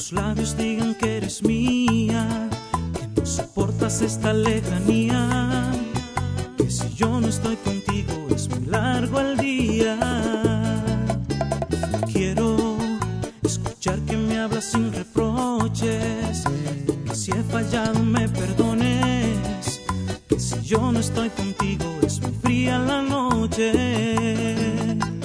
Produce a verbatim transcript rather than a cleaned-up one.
tus labios digan que eres mía, que no soportas esta lejanía, que si yo no estoy contigo es muy largo el día. Quiero escuchar que me hablas sin reproches, que si he fallado me perdones, que si yo no estoy contigo es muy fría la noche.